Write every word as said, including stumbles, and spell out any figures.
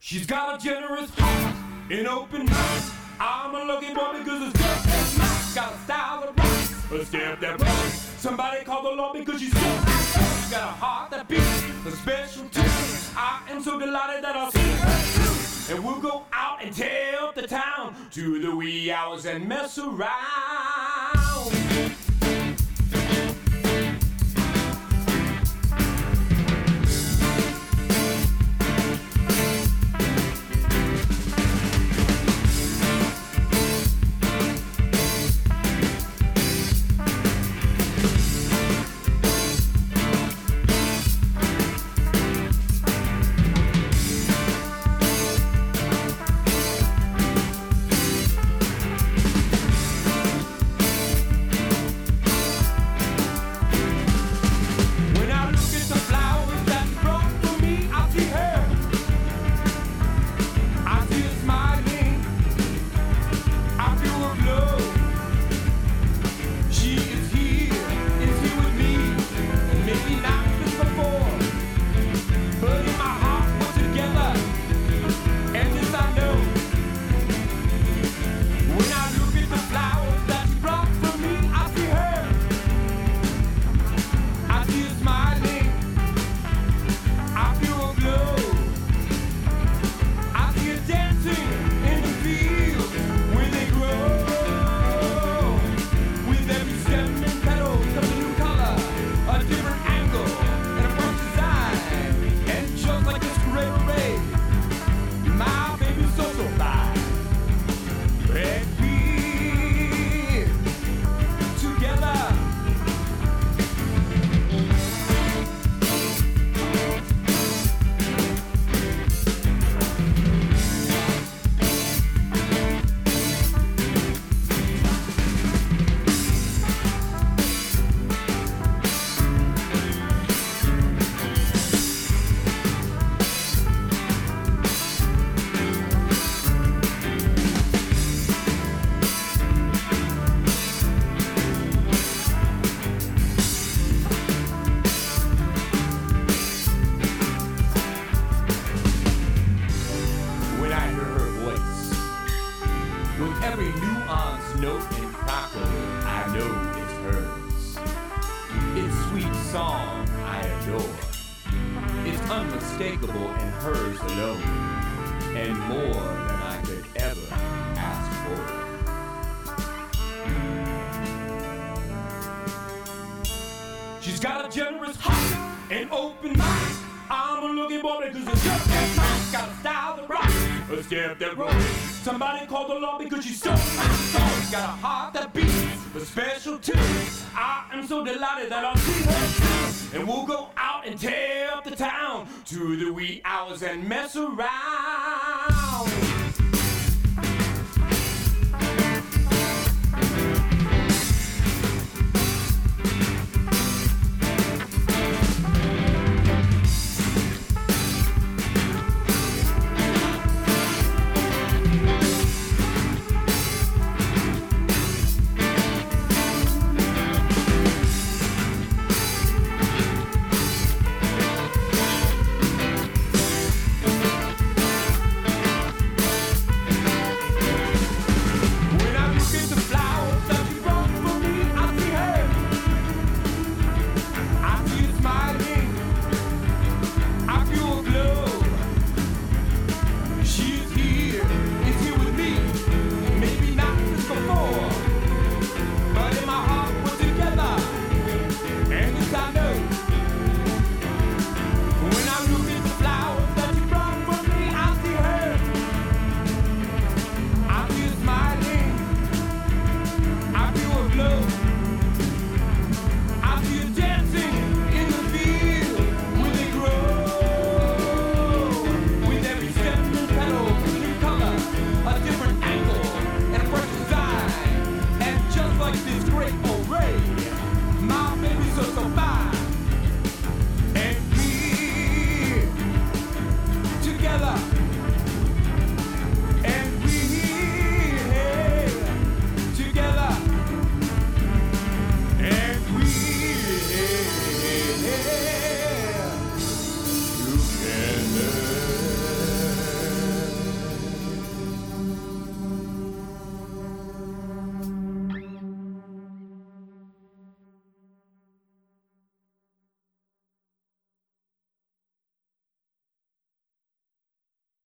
She's got a generous heart, an open mind. I'm a lucky boy because it's just as mine. Got a style that rocks, a step that rocks. Somebody call the Lord because she's so hot. She's got a heart that beats, a special tune. I am so delighted that I'll see her soon. And we'll go out and tear up the town to the wee hours and mess around. Every nuanced note and crackle, I know it's hers. Its sweet song I adore. It's unmistakable and hers alone, and more than I could ever ask for. She's got a generous heart and open mind. I'm a lucky boy because it's just as mine. Got a style that rocks, a step that rolls. Somebody call the Lord because she's so fine. She's got a heart that beats, a special tune. I am so delighted that I'll see her soon. And we'll go out and tear up the town to the wee hours and mess around.